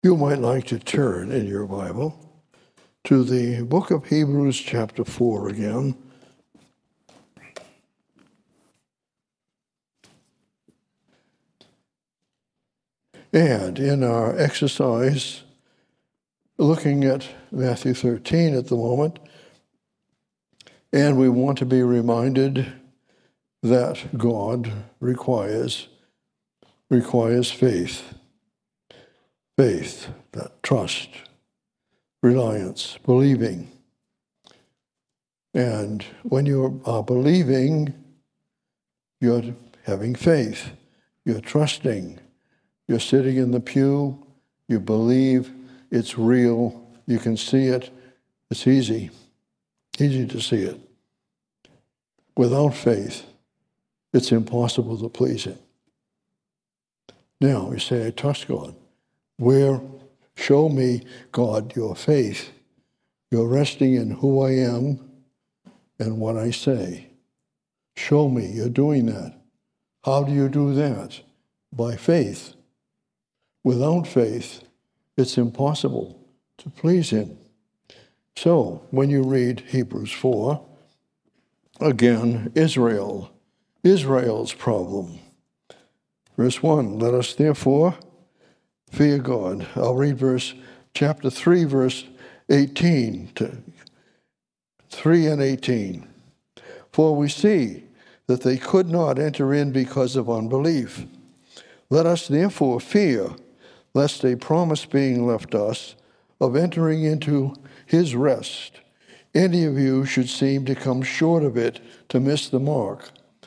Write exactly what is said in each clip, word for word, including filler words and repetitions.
You might like to turn in your Bible to the book of Hebrews chapter four again. And in our exercise, looking at Matthew thirteen at the moment, and we want to be reminded that God requires, requires faith. Faith, that trust, reliance, believing. And when you are believing, you're having faith, you're trusting, you're sitting in the pew, you believe it's real, you can see it, it's easy, easy to see it. Without faith, it's impossible to please Him. Now, you say, I trust God. Where, show me, God, your faith. You're resting in who I am and what I say. Show me you're doing that. How do you do that? By faith. Without faith, it's impossible to please Him. So, when you read Hebrews four, again, Israel, Israel's problem. Verse one, let us therefore fear God. I'll read verse chapter three, verse eighteen to three and eighteen. For we see that they could not enter in because of unbelief. Let us therefore fear, lest a promise being left us of entering into His rest, any of you should seem to come short of it, to miss the mark.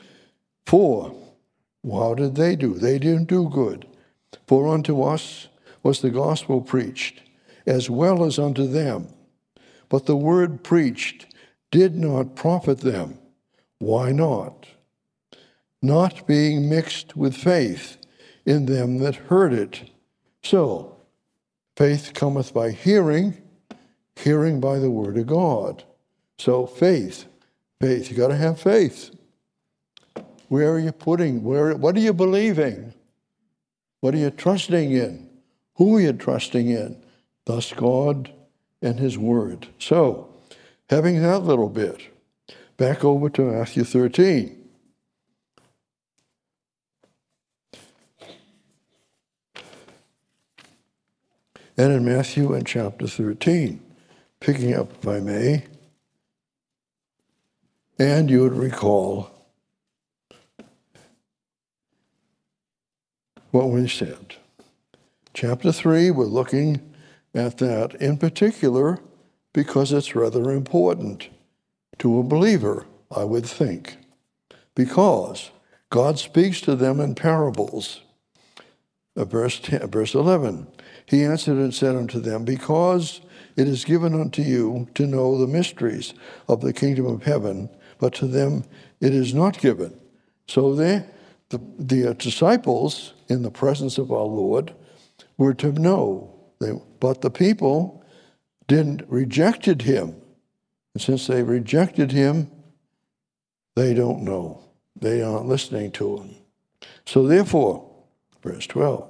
For how did they do? They didn't do good. For unto us was the gospel preached, as well as unto them. But the word preached did not profit them. Why not? Not being mixed with faith in them that heard it. So, faith cometh by hearing, hearing by the word of God. So, faith, faith, you got to have faith. Where are you putting, where, what are you believing? What are you trusting in? Who are you trusting in? Thus God and His Word. So, having that little bit, back over to Matthew thirteen. And in Matthew in chapter thirteen, picking up, if I may, and you would recall what we said. Chapter three, we're looking at that in particular because it's rather important to a believer, I would think, because God speaks to them in parables. Uh, verse, ten, verse eleven, He answered and said unto them, because it is given unto you to know the mysteries of the kingdom of heaven, but to them it is not given. So they, the, the disciples in the presence of our Lord were to know, they, but the people didn't rejected Him. And since they rejected Him, they don't know. They aren't listening to Him. So therefore, verse twelve,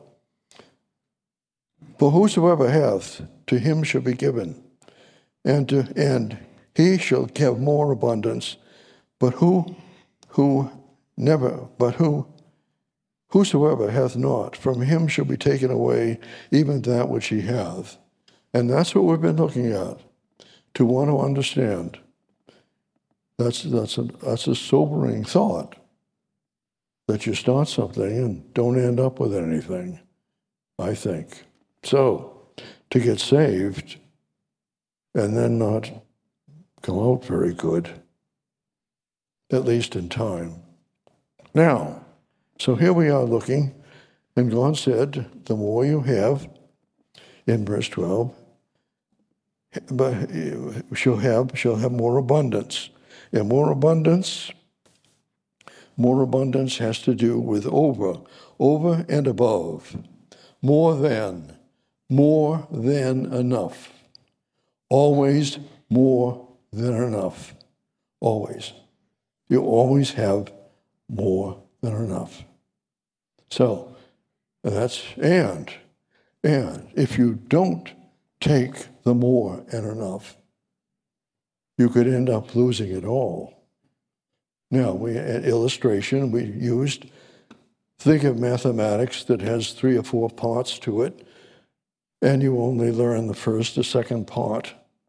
for whosoever hath, to him shall be given, and to and he shall have more abundance. But who who never, but who whosoever hath not, from him shall be taken away even that which he hath. And that's what we've been looking at, to want to understand. That's that's a that's a sobering thought, that you start something and don't end up with anything, I think. So, to get saved and then not come out very good, at least in time. Now, so here we are looking, and God said, the more you have, in verse twelve, but shall have, shall have more abundance. And more abundance, more abundance has to do with over, over and above, more than, more than enough. Always more than enough. Always. You always have more than enough. So, that's, and, And if you don't take the more and enough, you could end up losing it all. Now, we, an illustration we used, think of mathematics that has three or four parts to it, and you only learn the first or second part,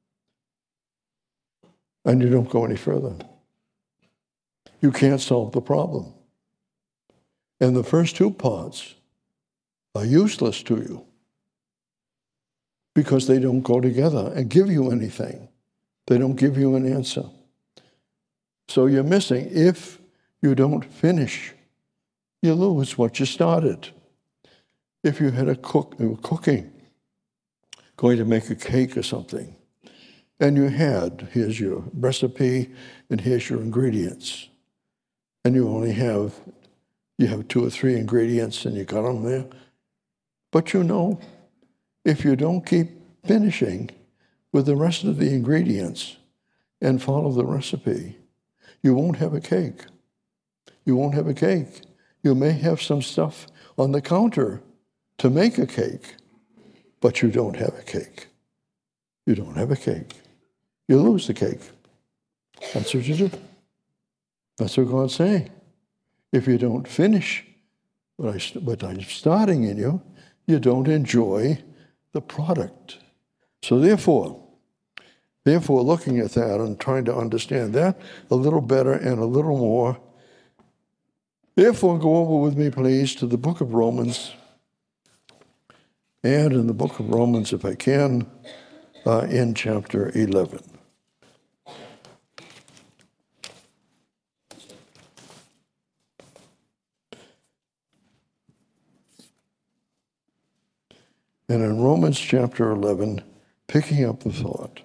and you don't go any further. You can't solve the problem. And the first two parts are useless to you because they don't go together and give you anything. They don't give you an answer. So you're missing. If you don't finish, you lose what you started. If you had a cook, you were cooking, going to make a cake or something, and you had, here's your recipe, and here's your ingredients, and you only have, you have two or three ingredients, and you got them there. But you know, if you don't keep finishing with the rest of the ingredients and follow the recipe, you won't have a cake. You won't have a cake. You may have some stuff on the counter to make a cake, but you don't have a cake. You don't have a cake. You lose the cake. That's what you do. That's what God's saying. If you don't finish what, I, what I'm starting in you, you don't enjoy the product. So therefore, therefore, looking at that and trying to understand that a little better and a little more, therefore go over with me, please, to the book of Romans. And in the book of Romans, if I can, uh, in chapter eleven. And in Romans chapter eleven, picking up the thought.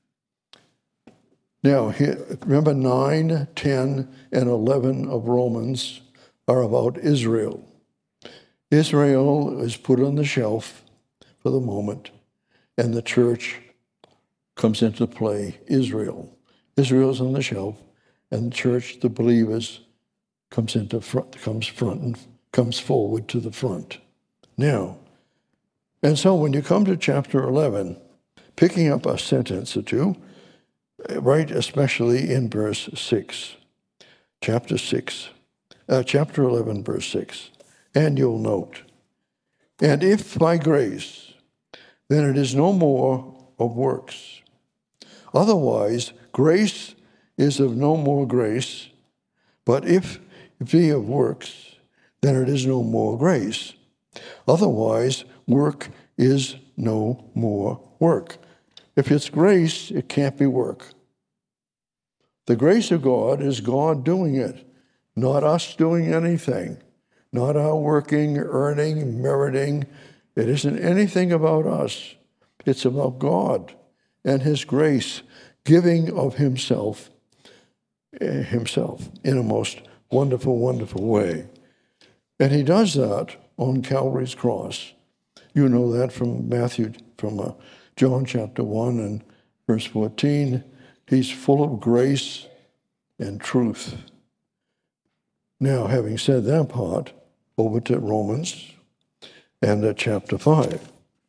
Now, here, remember nine, ten, and eleven of Romans are about Israel. Israel is put on the shelf for the moment, and the church comes into play. Israel. Israel's on the shelf, and the church, the believers, comes into front, comes front and comes forward to the front. Now, and so when you come to chapter eleven, picking up a sentence or two, right, especially in verse six, chapter six, uh, chapter eleven, verse six, and you'll note, and if by grace, then it is no more of works. Otherwise, grace is of no more grace, but if it be of works, then it is no more grace. Otherwise, work is no more work. If it's grace, it can't be work. The grace of God is God doing it, not us doing anything, not our working, earning, meriting. It isn't anything about us. It's about God and His grace, giving of Himself, Himself in a most wonderful, wonderful way. And He does that on Calvary's cross. You know that from Matthew, from uh, John chapter one and verse fourteen. He's full of grace and truth. Now, having said that part, over to Romans and uh, chapter five.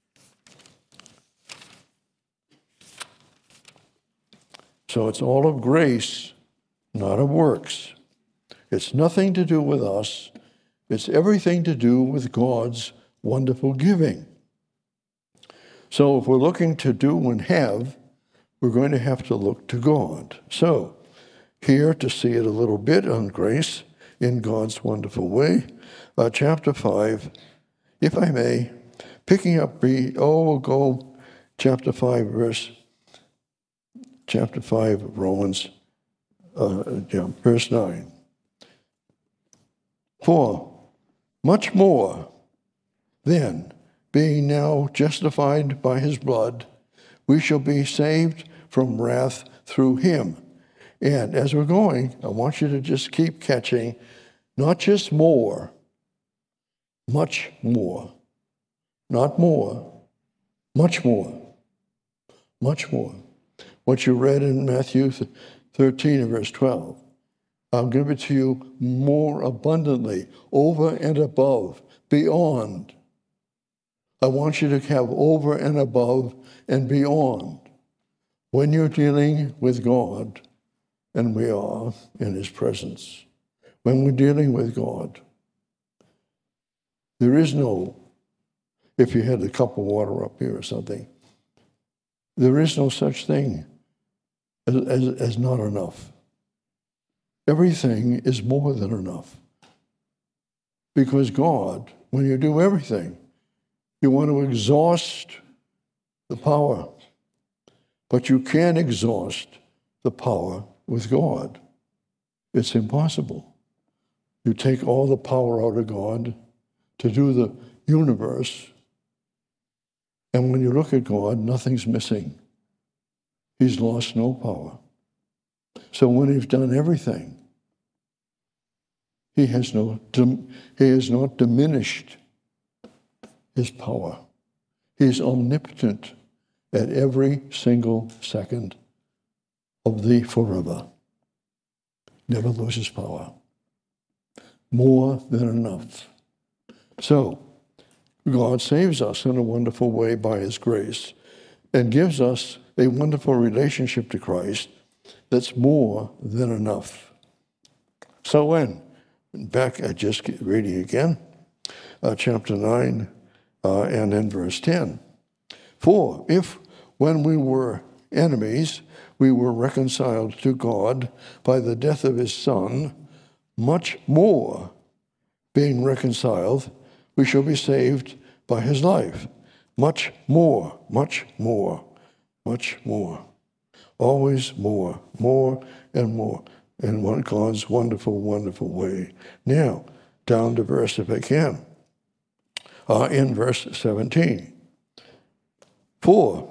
So it's all of grace, not of works. It's nothing to do with us. It's everything to do with God's wonderful giving. So if we're looking to do and have, we're going to have to look to God. So here, to see it a little bit on grace in God's wonderful way, uh, chapter five, if I may, picking up, oh, we'll go chapter five, verse, chapter five of Romans, uh, yeah, verse nine. For much more, then, being now justified by His blood, we shall be saved from wrath through Him. And as we're going, I want you to just keep catching, not just more, much more. Not more, much more. Much more. What you read in Matthew thirteen and verse twelve. I'll give it to you more abundantly, over and above, beyond. I want you to have over and above and beyond. When you're dealing with God, and we are in his presence, when we're dealing with God, there is no, if you had a cup of water up here or something, there is no such thing as, as, as not enough. Everything is more than enough. Because God, when you do everything, you want to exhaust the power. But you can't exhaust the power with God. It's impossible. You take all the power out of God to do the universe, and when you look at God, nothing's missing. He's lost no power. So when he's done everything, he has no, he has not diminished his power. He's omnipotent at every single second of the forever. Never loses power. More than enough. So, God saves us in a wonderful way by his grace and gives us a wonderful relationship to Christ that's more than enough. So when, back at just reading again, uh, chapter nine uh, and in verse ten. For if when we were enemies, we were reconciled to God by the death of his Son, much more, being reconciled, we shall be saved by his life. Much more, much more, much more. Always more, more and more in one God's wonderful, wonderful way. Now, down to verse, if I can, uh, in verse seventeen. For,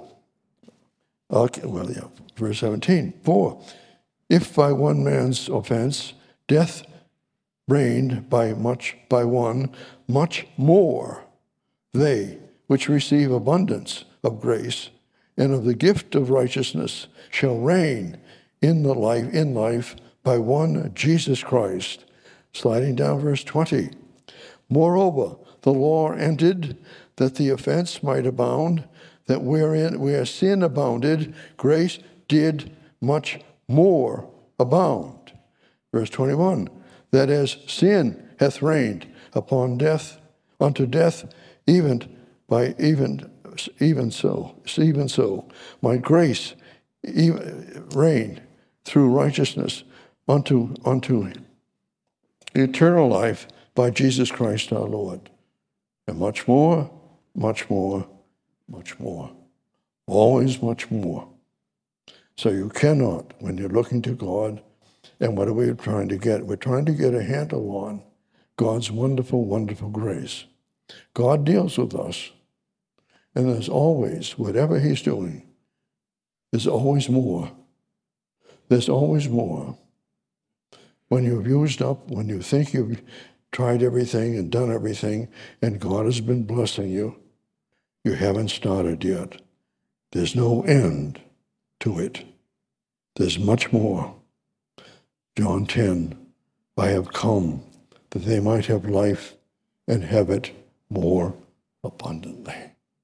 okay, well, yeah, verse seventeen. For, if by one man's offense death reigned by much by one, much more they which receive abundance of grace and of the gift of righteousness shall reign in the life in life by one Jesus Christ. Sliding down verse twenty. Moreover, the law ended that the offense might abound, that wherein where sin abounded, grace did much more abound. Verse twenty-one. That as sin hath reigned upon death, unto death, even by even even so, even so, my grace even reign through righteousness unto unto eternal life by Jesus Christ our Lord. And much more, much more, much more. Always much more. So you cannot, when you're looking to God, and what are we trying to get? We're trying to get a handle on God's wonderful, wonderful grace. God deals with us. And there's always, whatever he's doing, there's always more. There's always more. When you've used up, when you think you've tried everything and done everything, and God has been blessing you, you haven't started yet. There's no end to it. There's much more. John ten, I have come that they might have life and have it more abundantly.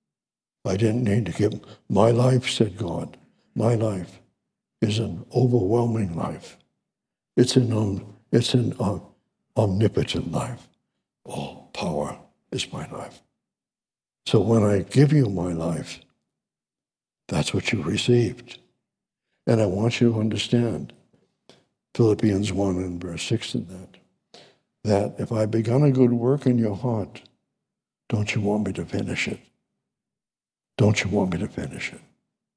I didn't need to give my life, said God. My life is an overwhelming life. It's an, um, it's an uh, omnipotent life. All power is my life. So when I give you my life, that's what you received. And I want you to understand Philippians one and verse six in that, that if I begun a good work in your heart, don't you want me to finish it? Don't you want me to finish it?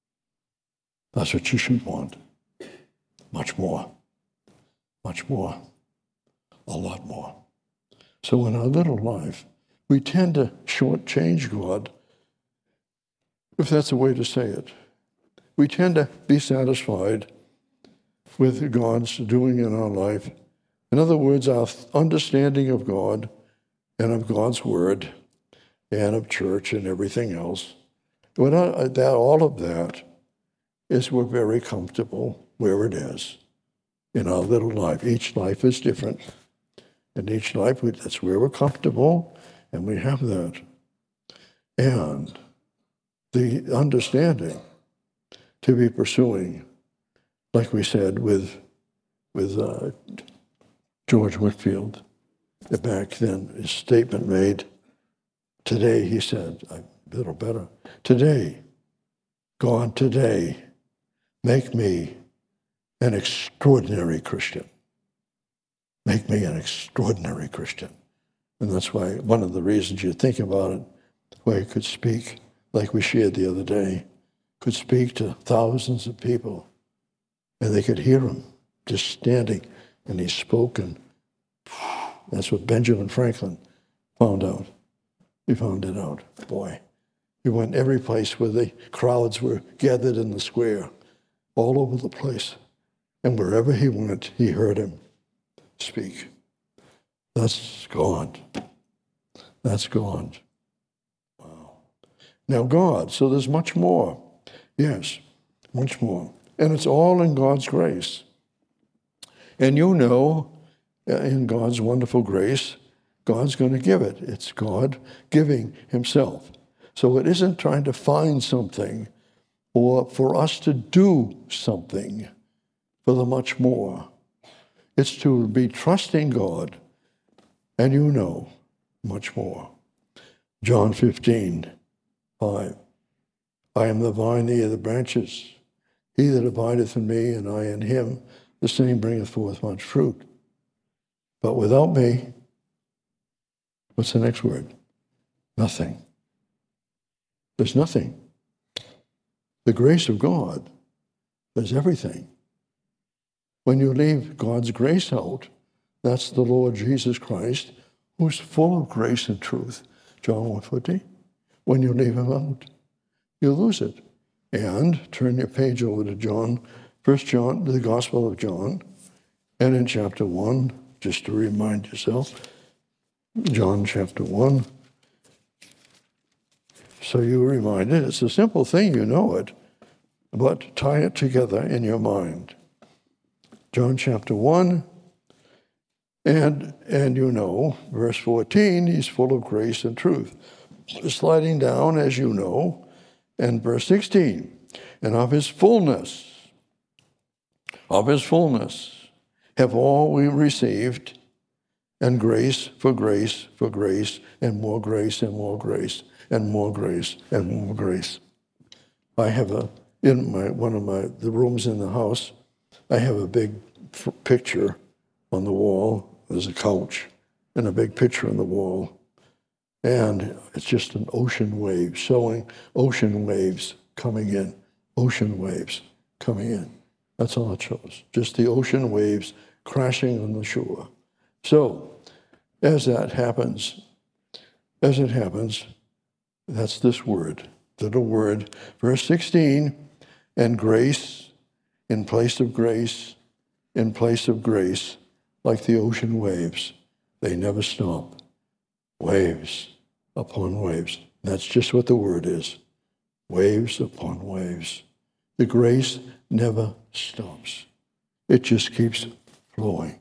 That's what you should want. Much more. Much more. A lot more. So in our little life, we tend to shortchange God, if that's a way to say it. We tend to be satisfied with God's doing in our life. In other words, our understanding of God and of God's Word and of church and everything else, without that, all of that is we're very comfortable where it is in our little life. Each life is different. In each life, that's where we're comfortable, and we have that. and the understanding to be pursuing, like we said with with uh, George Whitefield back then, his statement made, today, he said, a little better, today, God, today, make me an extraordinary Christian. Make me an extraordinary Christian. And that's why one of the reasons you think about it, where he could speak, like we shared the other day, could speak to thousands of people, and they could hear him just standing, and he spoke, and that's what Benjamin Franklin found out. He found it out. Boy, he went every place where the crowds were gathered in the square, all over the place. And wherever he went, he heard him speak. That's God. That's God. Wow. Now God, so there's much more. Yes, much more. And it's all in God's grace. And you know, in God's wonderful grace, God's going to give it. It's God giving himself. So it isn't trying to find something or for us to do something for the much more. It's to be trusting God, and you know much more. John fifteen, five. I am the vine, ye are the branches. He that abideth in me, and I in him, the same bringeth forth much fruit. But without me, what's the next word? Nothing. There's nothing. The grace of God is everything. When you leave God's grace out, that's the Lord Jesus Christ, who's full of grace and truth. John one fourteen. When you leave him out, you lose it. And turn your page over to John, First John, the Gospel of John, and in chapter one, just to remind yourself, John chapter one. So you're reminded, it's a simple thing, you know it, but tie it together in your mind. John chapter one, and, and you know, verse fourteen, he's full of grace and truth. Sliding down, as you know, and verse sixteen, and of his fullness, of his fullness, have all we received, and grace for grace for grace, and more grace and more grace, and more grace and more grace. I have a, in my one of my, the rooms in the house, I have a big f- picture on the wall. There's a couch and a big picture on the wall. And it's just an ocean wave, showing ocean waves coming in, ocean waves coming in. That's all it shows, just the ocean waves crashing on the shore. So, as that happens, as it happens, that's this word, little word. Verse sixteen, and grace in place of grace, in place of grace, like the ocean waves. They never stop. Waves upon waves. That's just what the word is. Waves upon waves. The grace never stops. It just keeps flowing.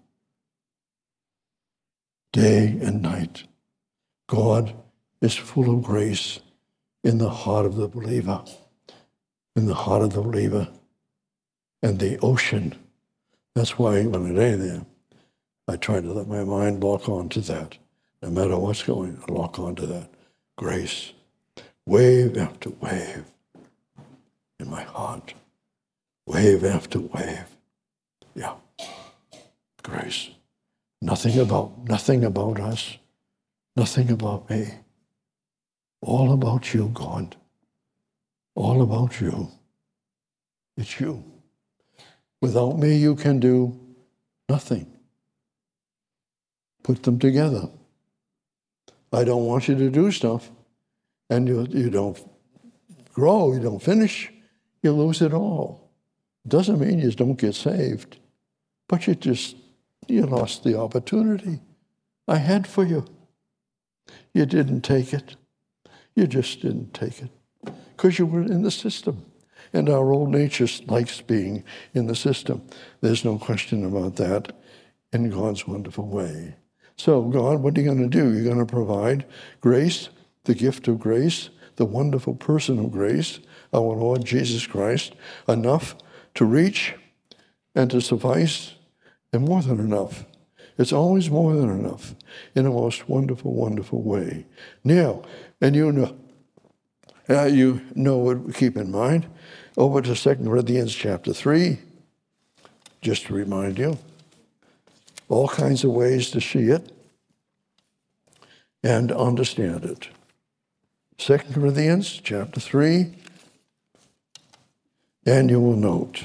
Day and night. God is full of grace in the heart of the believer. In the heart of the believer. And the ocean. That's why when I lay there, I try to let my mind lock on to that. No matter what's going on, lock on to that. Grace. Wave after wave in my heart. Wave after wave. Yeah. Grace. Nothing about, nothing about us. Nothing about me. All about you, God. All about you. It's you. Without me, you can do nothing. Put them together. I don't want you to do stuff, and you, you don't grow, you don't finish, you lose it all. Doesn't mean you don't get saved, but you just, you lost the opportunity I had for you. You didn't take it. You just didn't take it because you were in the system. And our old nature likes being in the system. There's no question about that in God's wonderful way. So God, what are you going to do? You're going to provide grace, the gift of grace, the wonderful person of grace, our Lord Jesus Christ, enough to reach and to suffice, and more than enough. It's always more than enough in a most wonderful, wonderful way. Now, and you know, uh, you know what we keep in mind, over to Second Corinthians chapter three, just to remind you, all kinds of ways to see it and understand it. Second Corinthians chapter three, and you will note,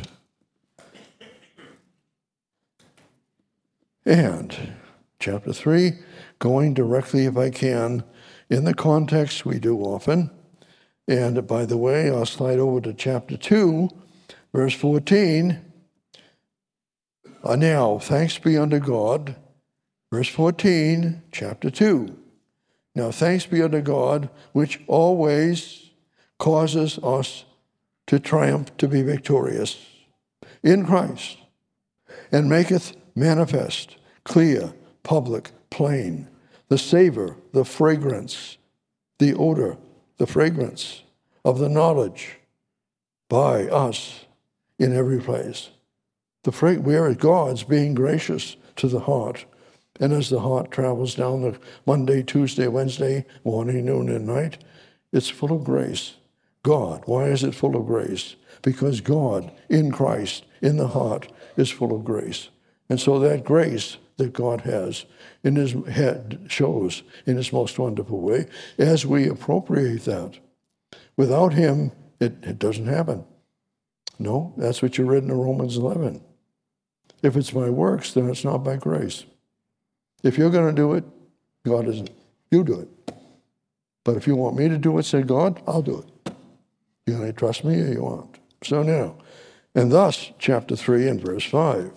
and chapter three, going directly, if I can, in the context we do often. And by the way, I'll slide over to chapter two, verse fourteen. Uh, now, thanks be unto God, verse fourteen, chapter two. Now, thanks be unto God, which always causes us to triumph, to be victorious in Christ, and maketh manifest, clear, public, plain, the savor, the fragrance, the odor, the fragrance of the knowledge by us in every place. The fra- we are God's being gracious to the heart. And as the heart travels down the Monday, Tuesday, Wednesday, morning, noon, and night, it's full of grace. God, why is it full of grace? Because God in Christ, in the heart, is full of grace. And so that grace that God has in his head shows in his most wonderful way as we appropriate that. Without him, it, it doesn't happen. No, that's what you read in Romans eleven. If it's by works, then it's not by grace. If you're going to do it, God isn't. You do it. But if you want me to do it, say, God, I'll do it. You're going to trust me or you won't. So now, and thus, chapter three and verse five.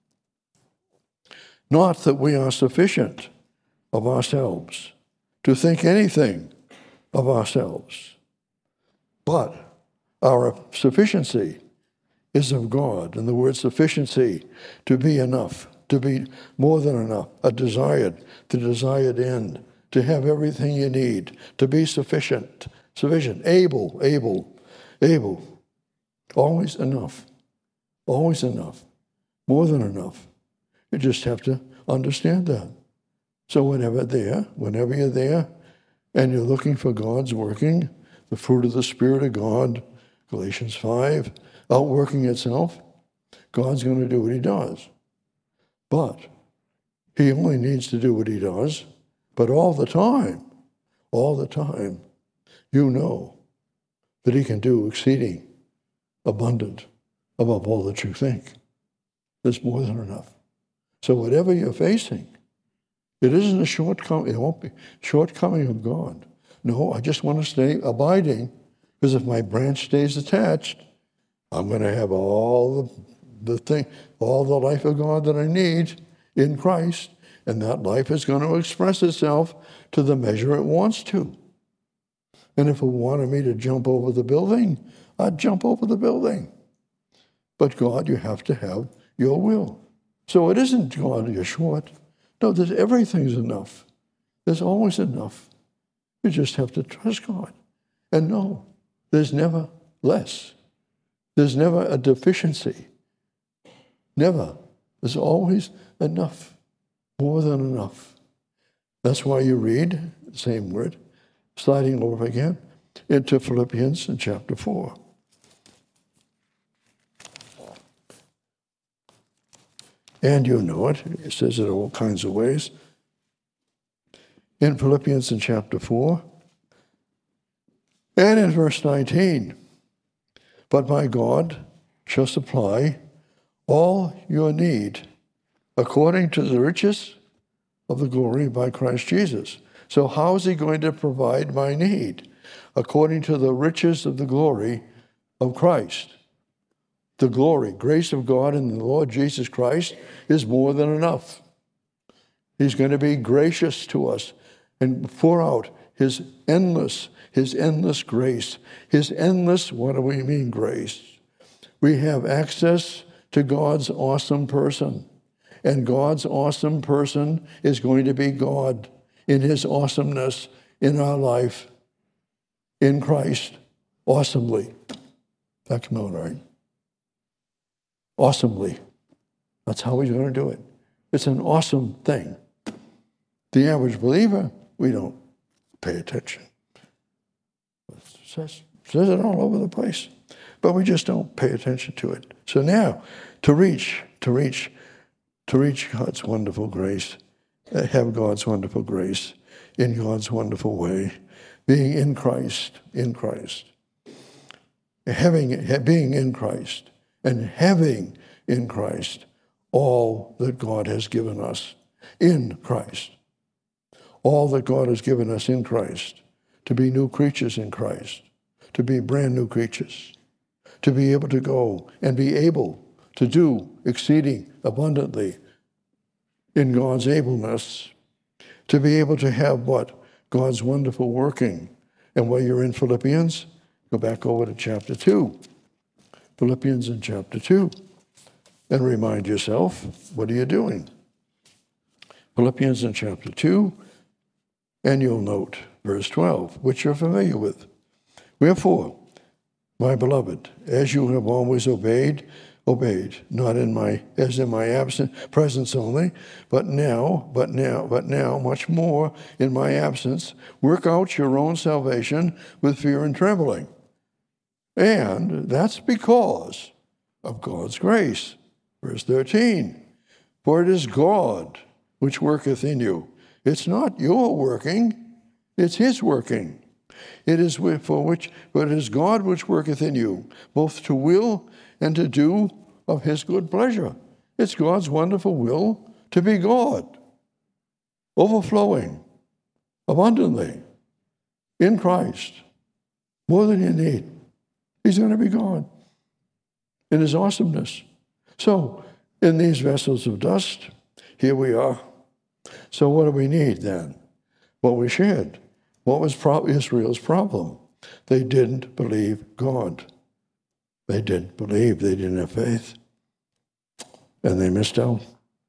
Not that we are sufficient of ourselves to think anything of ourselves, but our sufficiency is of God. And the word sufficiency, to be enough, to be more than enough, a desired, the desired end, to have everything you need, to be sufficient, sufficient, able, able, able, always enough, always enough, more than enough. You just have to understand that. So whenever there, whenever you're there, and you're looking for God's working, the fruit of the Spirit of God, Galatians five, outworking itself, God's going to do what he does. But he only needs to do what he does, but all the time, all the time, you know that he can do exceeding abundant above all that you think. There's more than enough. So whatever you're facing, it isn't a shortcoming, it won't be shortcoming of God. No, I just want to stay abiding, because if my branch stays attached, I'm going to have all the, the thing, all the life of God that I need in Christ, and that life is going to express itself to the measure it wants to. And if it wanted me to jump over the building, I'd jump over the building. But God, you have to have your will. So it isn't, God, you're short. No, there's everything's enough. There's always enough. You just have to trust God. And no, there's never less. There's never a deficiency. Never. There's always enough. More than enough. That's why you read the same word, sliding over again into Philippians in chapter four. And you know it. It says it all kinds of ways. In Philippians in chapter four, and in verse nineteen, but my God shall supply all your need according to the riches of the glory by Christ Jesus. So how is he going to provide my need? According to the riches of the glory of Christ. The glory, grace of God in the Lord Jesus Christ is more than enough. He's going to be gracious to us and pour out his endless, his endless grace, his endless, what do we mean grace? We have access to God's awesome person. And God's awesome person is going to be God in his awesomeness in our life. in Christ awesomely. That's not right. Awesomely. That's how he's going to do it. It's an awesome thing. The average believer, we don't pay attention. It says, says it all over the place. But we just don't pay attention to it. So now, to reach, to reach, to reach God's wonderful grace, have God's wonderful grace in God's wonderful way, being in Christ, in Christ, having, being in Christ, and having in Christ all that God has given us in Christ. All that God has given us in Christ, to be new creatures in Christ, to be brand new creatures, to be able to go and be able to do exceeding abundantly in God's ableness, to be able to have what? God's wonderful working. And while you're in Philippians, go back over to chapter two. Philippians in chapter two. And remind yourself, what are you doing? Philippians in chapter two, and you'll note verse twelve, which you're familiar with. Wherefore, my beloved, as you have always obeyed, obeyed, not in my as in my absent presence only, but now, but now, but now, much more in my absence, work out your own salvation with fear and trembling. And that's because of God's grace. Verse thirteen, for it is God which worketh in you. It's not your working, it's his working. It is for which, but it is God which worketh in you, both to will and to do of his good pleasure. It's God's wonderful will to be God, overflowing, abundantly, in Christ, more than you need. He's going to be God in his awesomeness. So, in these vessels of dust, here we are. So what do we need then? What we shared. What was pro- Israel's problem? They didn't believe God. They didn't believe. They didn't have faith. And they missed out.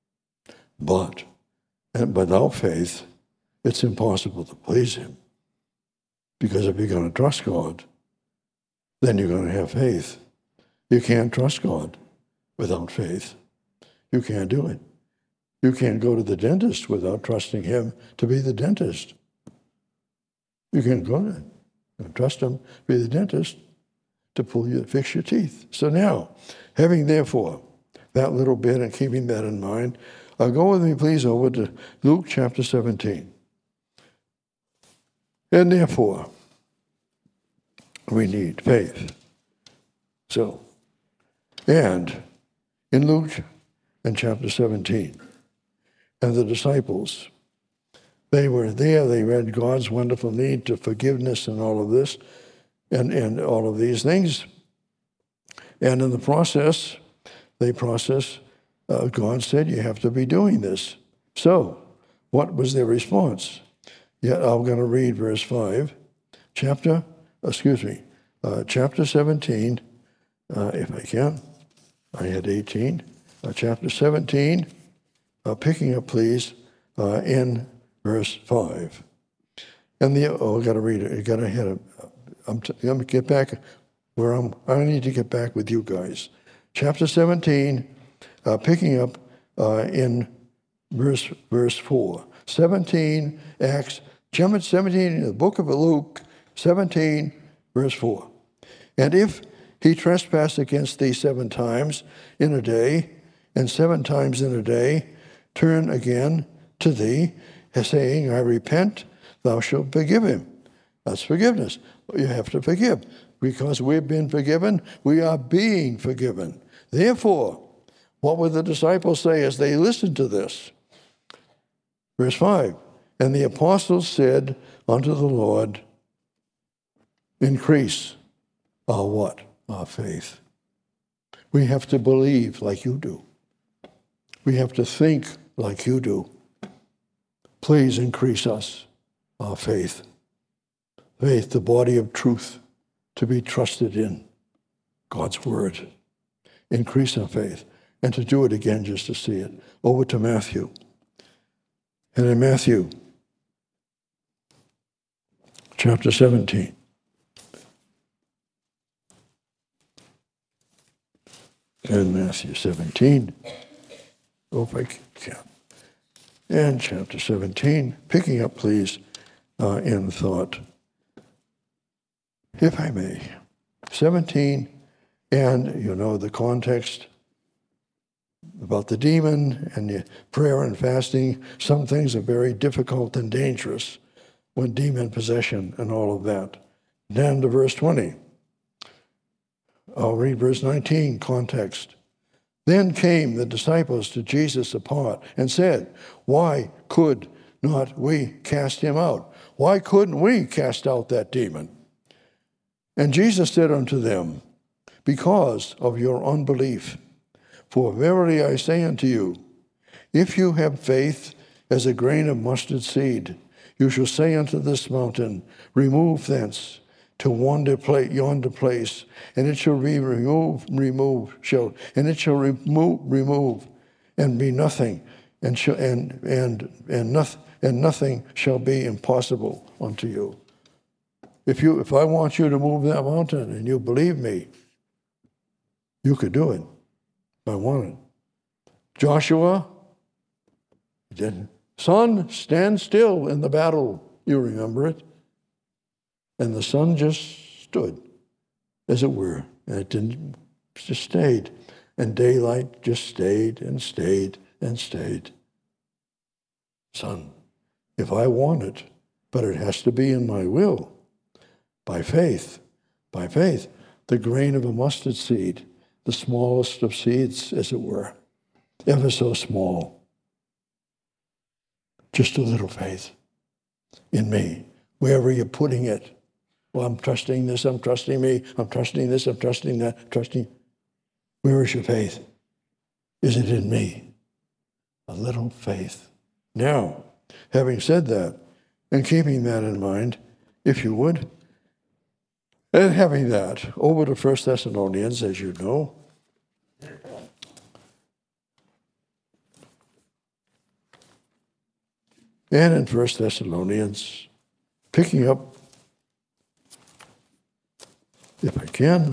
But and without faith, it's impossible to please him. Because if you're going to trust God, then you're going to have faith. You can't trust God without faith. You can't do it. You can't go to the dentist without trusting him to be the dentist. You can't go to him and trust him to be the dentist to pull you, fix your teeth. So now, having therefore that little bit and keeping that in mind, uh, go with me please over to Luke chapter seventeen. And therefore, we need faith. So, and in Luke in chapter seventeen, and the disciples, they were there, they read God's wonderful need to forgiveness and all of this, and, and all of these things. And in the process, they process, uh, God said, you have to be doing this. So, what was their response? Yeah, I'm going to read verse five, chapter, excuse me, uh, chapter seventeen, uh, if I can. I had eighteen. Uh, chapter seventeen, uh, picking up, please, uh, in verse five. And the, oh, I got to read it. I got to hit it. I'm, t- I'm going to get back where I'm, I need to get back with you guys. Chapter seventeen, uh, picking up uh, in verse verse four. seventeen, Acts, chapter seventeen, in the book of Luke, seventeen, verse four. And if he trespass against thee seven times in a day, and seven times in a day turn again to thee, saying, I repent, thou shalt forgive him. That's forgiveness. You have to forgive. Because we've been forgiven, we are being forgiven. Therefore, what would the disciples say as they listened to this? Verse five, and the apostles said unto the Lord, increase our what? Our faith. We have to believe like you do. We have to think like you do. Please increase us, our faith. Faith, the body of truth, to be trusted in God's word. Increase our faith. And to do it again just to see it. Over to Matthew. And in Matthew, chapter seventeen. And Matthew seventeen. Oh, if I can. And chapter seventeen, picking up, please, uh, in thought, if I may. seventeen, and you know the context about the demon and the prayer and fasting. Some things are very difficult and dangerous when demon possession and all of that. Down to verse twenty. I'll read verse nineteen, context. Then came the disciples to Jesus apart and said, why could not we cast him out? Why couldn't we cast out that demon? And Jesus said unto them, because of your unbelief. For verily I say unto you, if you have faith as a grain of mustard seed, you shall say unto this mountain, remove thence to yonder place, yonder place, and it shall be removed, removed, shall, and it shall remove, remove, and be nothing, and shall, and and and nothing, and nothing shall be impossible unto you. If you, if I want you to move that mountain, and you believe me, you could do it. If I wanted. Joshua, he didn't. Sun, stand still in the battle. You remember it. And the sun just stood, as it were, and it didn't, it just stayed. And daylight just stayed and stayed and stayed. Sun, if I want it, but it has to be in my will, by faith, by faith, the grain of a mustard seed, the smallest of seeds, as it were, ever so small, just a little faith in me, wherever you're putting it. Well, I'm trusting this, I'm trusting me, I'm trusting this, I'm trusting that, trusting. Where is your faith? Is it in me? A little faith. Now, having said that, and keeping that in mind, if you would, and having that, over to First Thessalonians, as you know. And in First Thessalonians, picking up, if I can,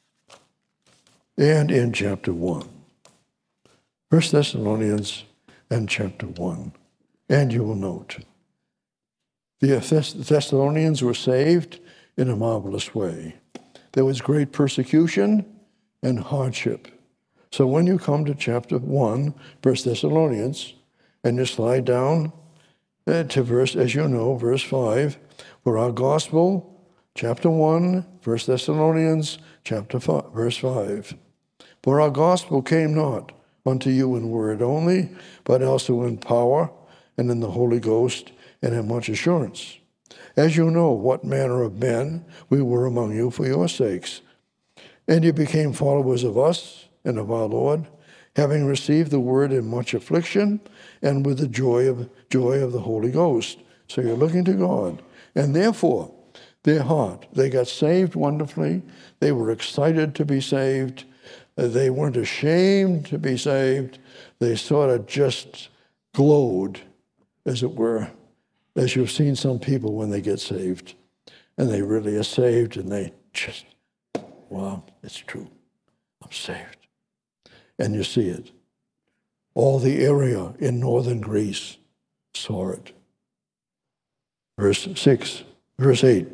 and in chapter one. First Thessalonians and chapter one. And you will note, the Thessalonians were saved in a marvelous way. There was great persecution and hardship. So when you come to chapter one, First Thessalonians, and you slide down to verse, as you know, verse five, for our gospel, chapter one, First Thessalonians, chapter five, verse five. For our gospel came not unto you in word only, but also in power and in the Holy Ghost and in much assurance. As you know what manner of men we were among you for your sakes. And you became followers of us and of our Lord, having received the word in much affliction and with the joy of joy of the Holy Ghost. So you're looking to God. And therefore, their heart, they got saved wonderfully. They were excited to be saved. They weren't ashamed to be saved. They sort of just glowed, as it were, as you've seen some people when they get saved. And they really are saved, and they just, wow, it's true. I'm saved. And you see it. All the area in northern Greece saw it. Verse six, verse eight.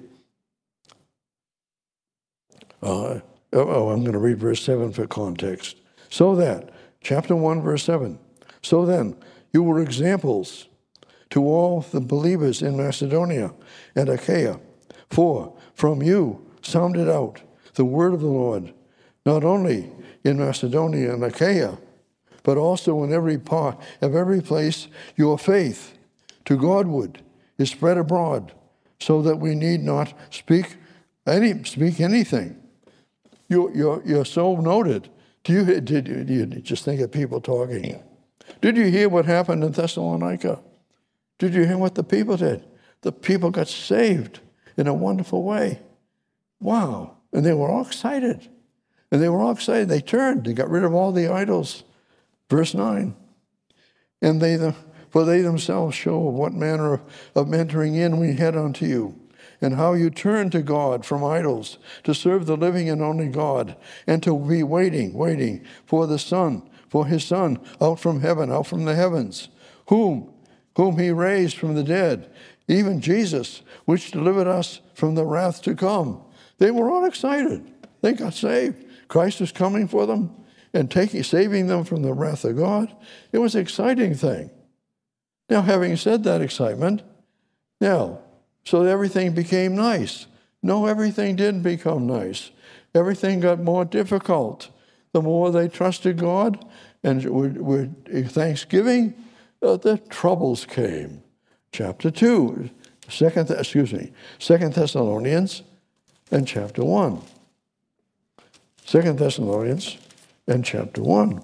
Uh, oh, I'm going to read verse seven for context. So that, chapter one, verse seven. So then, you were examples to all the believers in Macedonia and Achaia. For from you sounded out the word of the Lord, not only in Macedonia and Achaia, but also in every part of every place your faith to Godward is spread abroad, so that we need not speak any speak anything. You, you're, you're so noted. Do you, did, did you just think of people talking? Did you hear what happened in Thessalonica? Did you hear what the people did? The people got saved in a wonderful way. Wow. And they were all excited. And they were all excited. They turned. They got rid of all the idols. Verse nine. And they, the, for they themselves show what manner of, of entering in we had unto you, and how you turned to God from idols to serve the living and only God, and to be waiting, waiting for the Son, for his Son, out from heaven, out from the heavens, whom, whom he raised from the dead, even Jesus, which delivered us from the wrath to come. They were all excited. They got saved. Christ was coming for them and taking, saving them from the wrath of God. It was an exciting thing. Now, having said that excitement, now, so everything became nice. No, everything didn't become nice. Everything got more difficult. The more they trusted God and with thanksgiving, uh, the troubles came. Chapter two, second, excuse me, Second Thessalonians and chapter one. Second Thessalonians and chapter one.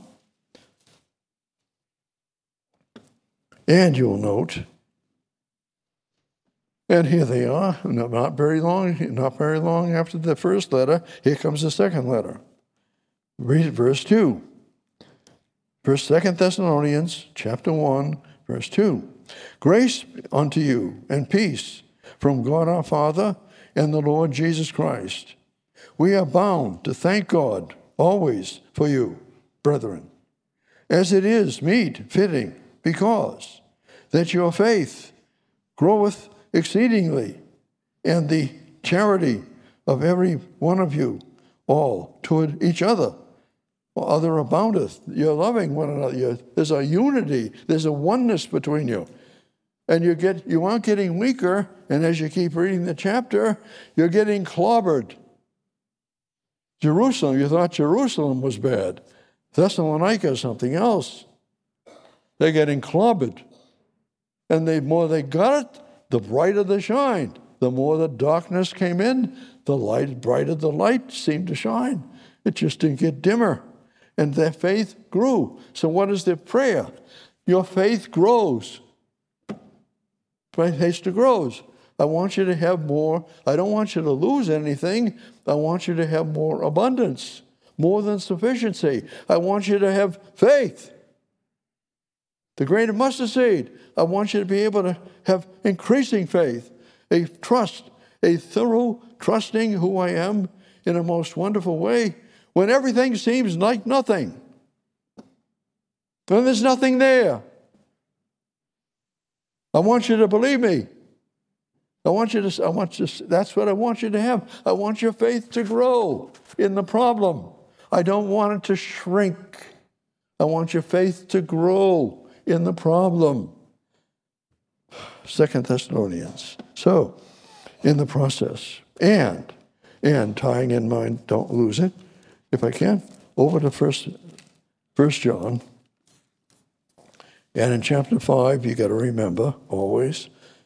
And you'll note, and here they are, not very long, not very long after the first letter, here comes the second letter. Read verse two. First, Second Thessalonians chapter one, verse two. Grace unto you and peace from God our Father and the Lord Jesus Christ. We are bound to thank God always for you, brethren, as it is meet, fitting, because that your faith groweth exceedingly, and the charity of every one of you all toward each other, other aboundeth. You're loving one another. You're, there's a unity. There's a oneness between you. And you get you aren't getting weaker, and as you keep reading the chapter, you're getting clobbered. Jerusalem, you thought Jerusalem was bad. Thessalonica is something else. They're getting clobbered. And the more they got it, the brighter they shined. The more the darkness came in, the light, brighter the light seemed to shine. It just didn't get dimmer. And their faith grew. So what is their prayer? Your faith grows. Faith grows. I want you to have more. I don't want you to lose anything. I want you to have more abundance, more than sufficiency. I want you to have faith. The grain of mustard seed. I want you to be able to have increasing faith, a trust, a thorough trusting who I am in a most wonderful way when everything seems like nothing. When there's nothing there. I want you to believe me. I want you to, I want you to, that's what I want you to have. I want your faith to grow in the problem. I don't want it to shrink. I want your faith to grow in the problem. Second Thessalonians. So, in the process, and, and tying in mind, don't lose it, if I can, over to First, First John. And in chapter five, you got to remember, always,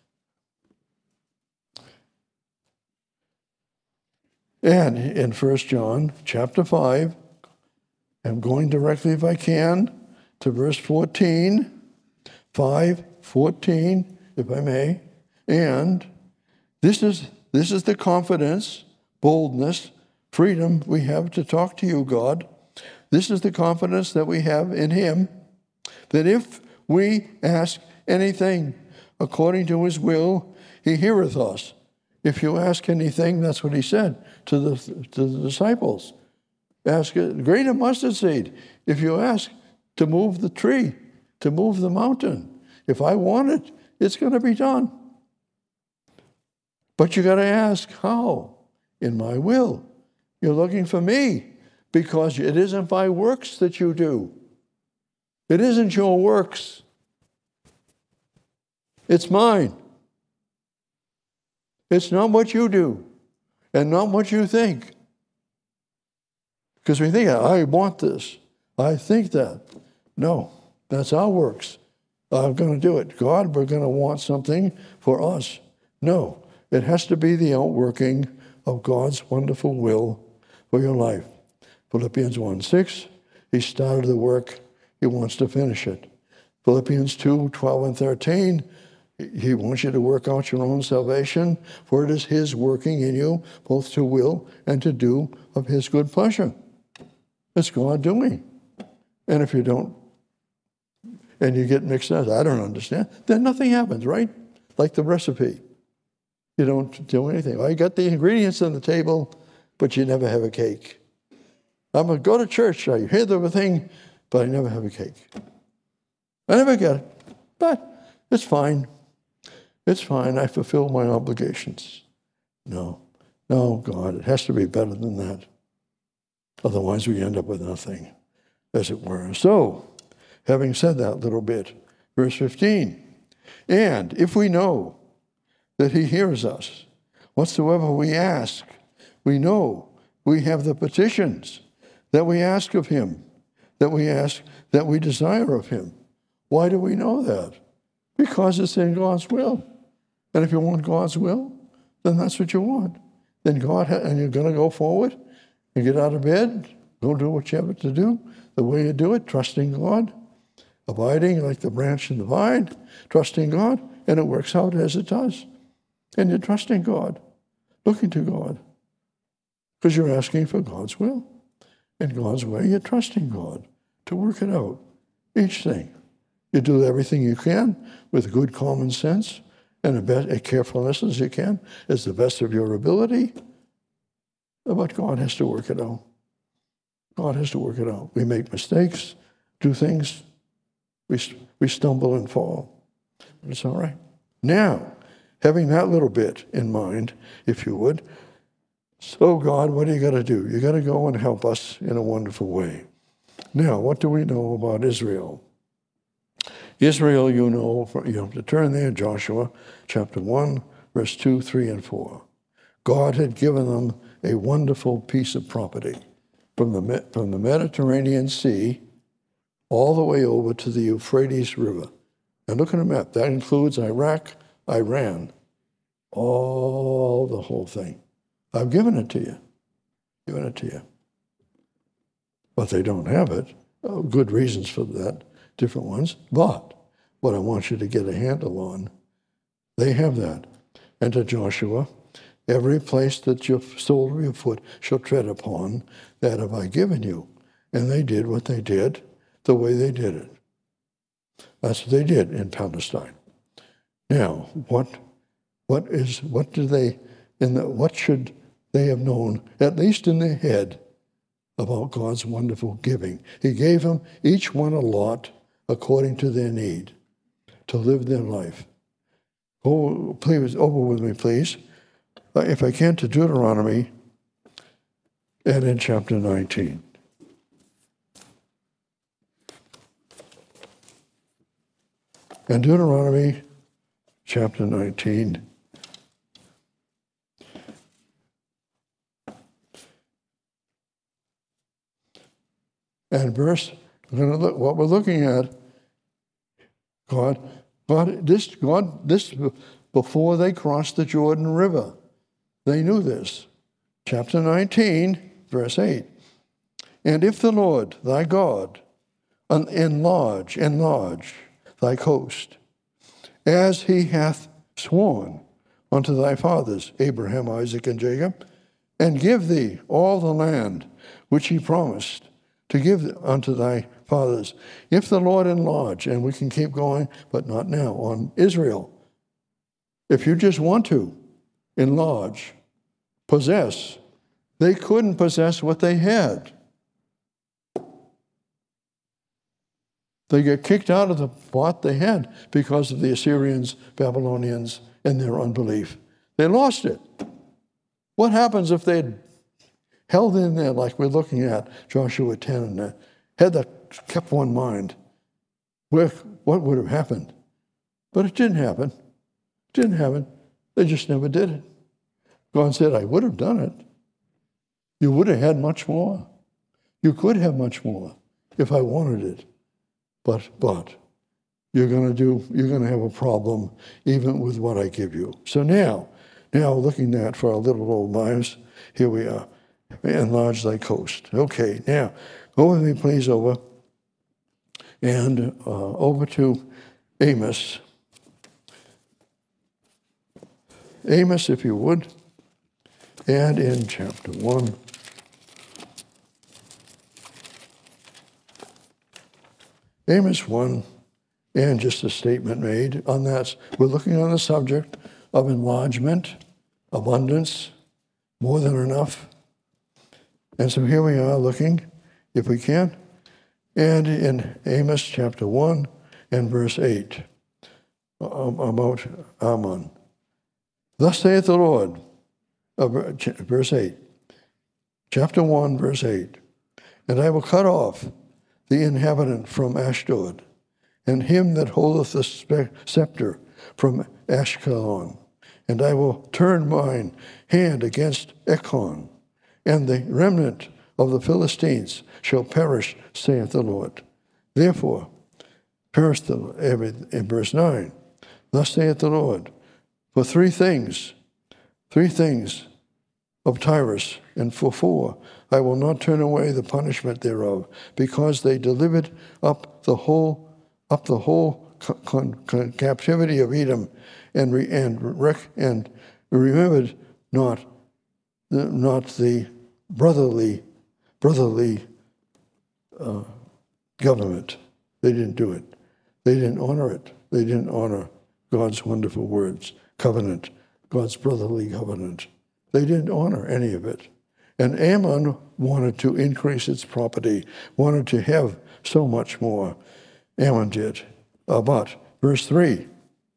and in First John, chapter five, I'm going directly, if I can, to verse fourteen, five, fourteen, if I may. And this is this is the confidence, boldness, freedom we have to talk to you, God. This is the confidence that we have in Him, that if we ask anything according to His will, He heareth us. If you ask anything, that's what He said to the to the disciples. Ask a grain of mustard seed. If you ask to move the tree, to move the mountain, if I want it, it's going to be done. But you got to ask, how? In my will. You're looking for me because it isn't by works that you do. It isn't your works. It's mine. It's not what you do and not what you think. Because we think, I want this. I think that. No, that's our works. I'm going to do it. God, we're going to want something for us. No, it has to be the outworking of God's wonderful will for your life. Philippians one six, He started the work. He wants to finish it. Philippians two twelve and thirteen, He wants you to work out your own salvation, for it is His working in you, both to will and to do of His good pleasure. It's God doing. And if you don't, and you get mixed up, I don't understand, then nothing happens, right? Like the recipe. You don't do anything. Well, you got the ingredients on the table, but you never have a cake. I'm going to go to church. I hear the thing, but I never have a cake. I never get it. But it's fine. It's fine. I fulfill my obligations. No. No, God, it has to be better than that. Otherwise, we end up with nothing, as it were. So, having said that little bit, verse fifteen, and if we know that he hears us, whatsoever we ask, we know we have the petitions that we ask of him, that we ask, that we desire of him. Why do we know that? Because it's in God's will. And if you want God's will, then that's what you want. Then God, ha- and you're going to go forward and get out of bed, go do what you have to do, the way you do it, trusting God, abiding like the branch in the vine, trusting God, and it works out as it does. And you're trusting God, looking to God, because you're asking for God's will. In God's way, you're trusting God to work it out, each thing. You do everything you can with good common sense and a, be- a carefulness as you can, as the best of your ability. But God has to work it out. God has to work it out. We make mistakes, do things, we, we stumble and fall. But it's all right. Now, having that little bit in mind, if you would, so God, what do you got to do? You got to go and help us in a wonderful way. Now, what do we know about Israel? Israel, you know, you have to turn there, Joshua chapter one, verse two, three, and four. God had given them a wonderful piece of property from the, from the Mediterranean Sea all the way over to the Euphrates River. And look at the map. That includes Iraq, Iran, all the whole thing. I've given it to you. Given it to you. But they don't have it. Oh, good reasons for that, different ones. But what I want you to get a handle on, they have that. And to Joshua, every place that your sole of your foot shall tread upon, that have I given you. And they did what they did, the way they did it. That's what they did in Palestine. Now, what, what is, what do they, in the, what should they have known, at least in their head, about God's wonderful giving? He gave them each one a lot according to their need to live their life. Oh, please, over with me, please. If I can, to Deuteronomy, and in chapter nineteen. And Deuteronomy chapter nineteen. And verse, we're going to look, what we're looking at, God, God, this, God, this, before they crossed the Jordan River, they knew this. Chapter nineteen, verse eight. And if the Lord, thy God, enlarge, enlarge thy coast, as he hath sworn unto thy fathers, Abraham, Isaac, and Jacob, and give thee all the land which he promised to give unto thy fathers. If the Lord enlarge, and we can keep going, but not now, on Israel. If you just want to enlarge, possess, they couldn't possess what they had. They get kicked out of the what they had because of the Assyrians, Babylonians, and their unbelief. They lost it. What happens if they'd held in there like we're looking at Joshua ten and uh, had that kept one mind? Where, what would have happened? But it didn't happen. It didn't happen. They just never did it. God said, I would have done it. You would have had much more. You could have much more if I wanted it. But, but, you're going to do, you're going to have a problem even with what I give you. So now, now looking at for our little old lives, here we are. Enlarge thy coast. Okay, now, go with me please over, and uh, over to Amos. Amos, if you would, and in chapter one. Amos one, and just a statement made on that. We're looking on the subject of enlargement abundance, more than enough. And so here we are looking, if we can, and in Amos chapter one and verse eight, about Ammon. Thus saith the Lord, uh, verse eight, chapter one, verse eight, and I will cut off the inhabitant from Ashdod, and him that holdeth the scepter from Ashkelon, and I will turn mine hand against Ekron, and the remnant of the Philistines shall perish, saith the Lord. Therefore, perish the, in verse nine, thus saith the Lord, for three things, three things of Tyrus, and for four, I will not turn away the punishment thereof, because they delivered up the whole, up the whole con, con, captivity of Edom, and re, and rec, and remembered not, not the brotherly, brotherly uh, government. They didn't do it. They didn't honor it. They didn't honor God's wonderful words, covenant, God's brotherly covenant. They didn't honor any of it. And Ammon wanted to increase its property, wanted to have so much more. Ammon did. Uh, but, verse three,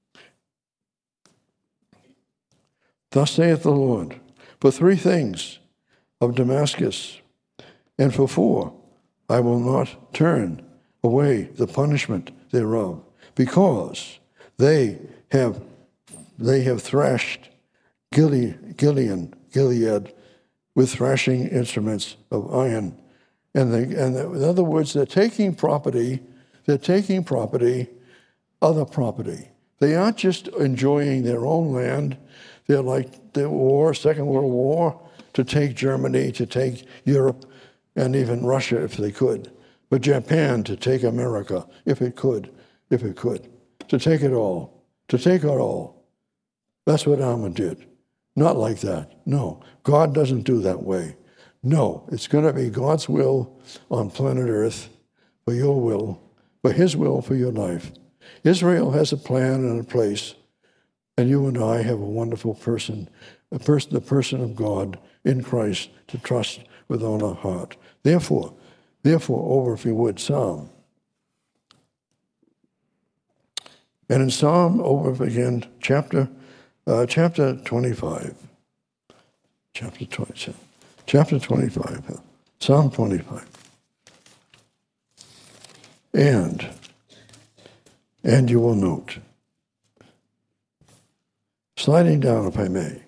thus saith the Lord, for three things of Damascus, and for four, I will not turn away the punishment thereof, because they have they have thrashed Gilead, Gilead, Gilead with thrashing instruments of iron. And, they, and they, in other words, they're taking property, they're taking property, other property. They aren't just enjoying their own land. They're like the war, Second World War, to take Germany, to take Europe, and even Russia if they could. But Japan to take America, if it could, if it could. To take it all, to take it all. That's what Ammon did. Not like that. No, God doesn't do that way. No, it's going to be God's will on planet Earth for your will, for his will for your life. Israel has a plan and a place, and you and I have a wonderful person, a person, the person of God in Christ to trust with all our heart. Therefore, therefore, over, if you would, Psalm. And in Psalm, over again, chapter Uh, chapter twenty-five, chapter twenty, chapter twenty-five, Psalm twenty-five, and and you will note, sliding down, if I may,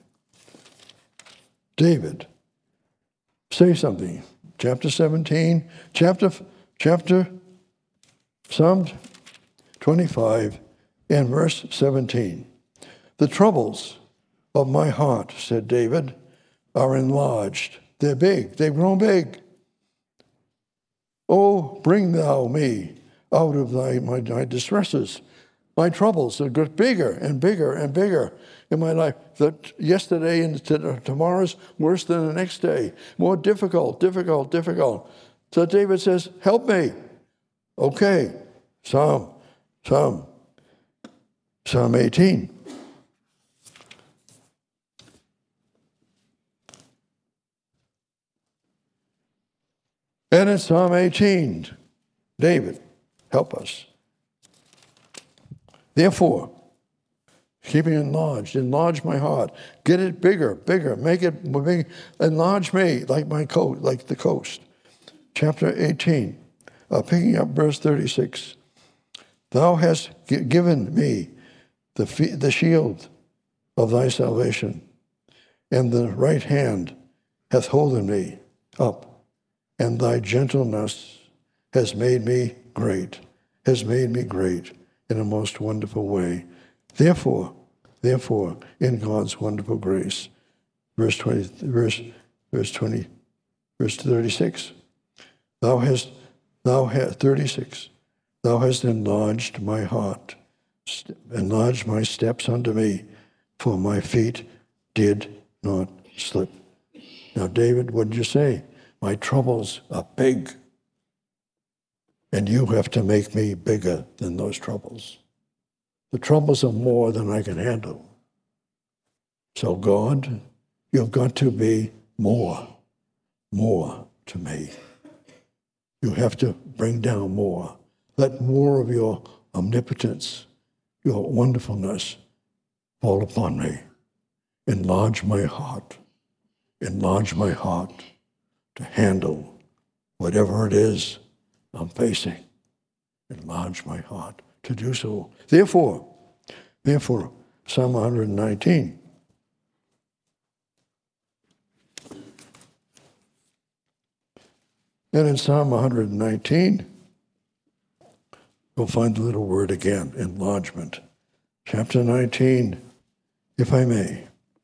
David, say something. Chapter seventeen, chapter chapter Psalm twenty-five, and verse seventeen. The troubles of my heart, said David, are enlarged. They're big. They've grown big. Oh, bring thou me out of thy my, my distresses. My troubles have got bigger and bigger and bigger in my life. That yesterday and tomorrow's worse than the next day. More difficult, difficult, difficult. So David says, help me. Okay. Psalm, Psalm, Psalm eighteen. And in Psalm eighteen, David, help us. Therefore, keeping enlarged, enlarge my heart. Get it bigger, bigger, make it big. Enlarge me like my coast, like the coast. Chapter eighteen, uh, picking up verse thirty-six. Thou hast g- given me the, f- the shield of thy salvation, and the right hand hath holden me up. And thy gentleness has made me great, has made me great in a most wonderful way. Therefore, therefore, in God's wonderful grace, verse twenty, verse, verse twenty, verse thirty-six, thou hast, thou hast, thirty-six, thou hast enlarged my heart, enlarged my steps unto me, for my feet did not slip. Now, David, what did you say? My troubles are big, and you have to make me bigger than those troubles. The troubles are more than I can handle. So God, you've got to be more, more to me. You have to bring down more. Let more of your omnipotence, your wonderfulness fall upon me. Enlarge my heart. Enlarge my heart to handle whatever it is I'm facing. Enlarge my heart to do so. Therefore, therefore, Psalm one nineteen. And in Psalm one nineteen, you'll find the little word again, enlargement. Chapter nineteen, if I may.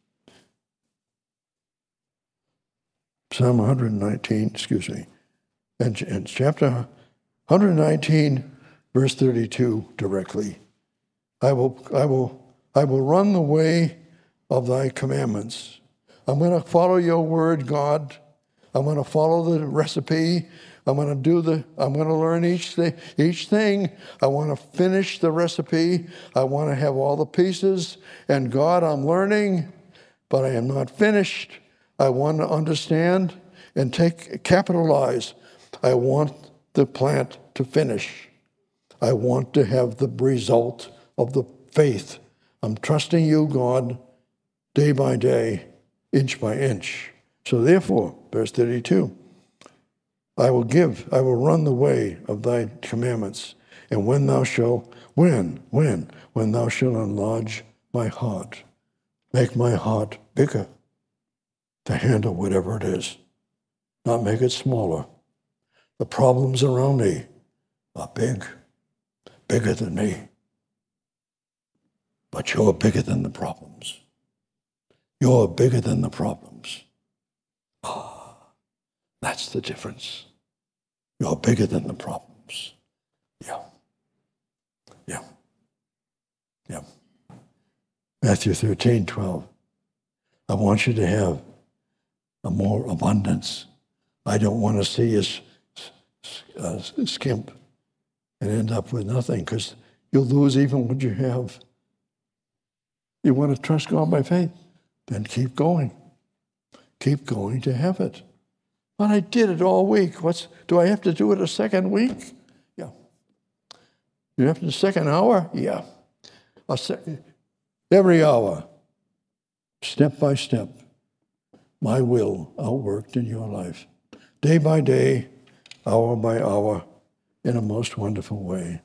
Psalm one nineteen, excuse me. And, and chapter one nineteen, verse thirty-two directly. I will, I will, I will run the way of thy commandments. I'm going to follow your word, God. I'm going to follow the recipe. I'm going to do the, I'm going to learn each thing, each thing. I want to finish the recipe. I want to have all the pieces. And God, I'm learning, but I am not finished. I want to understand and take, capitalize. I want the plant to finish. I want to have the result of the faith. I'm trusting you, God, day by day, inch by inch. So therefore, verse thirty-two, I will give, I will run the way of thy commandments. And when thou shalt, when, when, when thou shalt enlarge my heart, make my heart bigger to handle whatever it is, not make it smaller. The problems around me are big, bigger than me. But you're bigger than the problems. You're bigger than the problems. Ah, that's the difference. You're bigger than the problems. Yeah. Yeah. Yeah. Matthew thirteen, twelve. I want you to have a more abundance. I don't want to see you uh, skimp and end up with nothing, because you'll lose even what you have. You want to trust God by faith? Then keep going. Keep going to have it. But I did it all week. What's do I have to do it a second week? Yeah. You have to second hour? Yeah. A second, every hour, step by step, my will outworked in your life. Day by day, hour by hour, in a most wonderful way.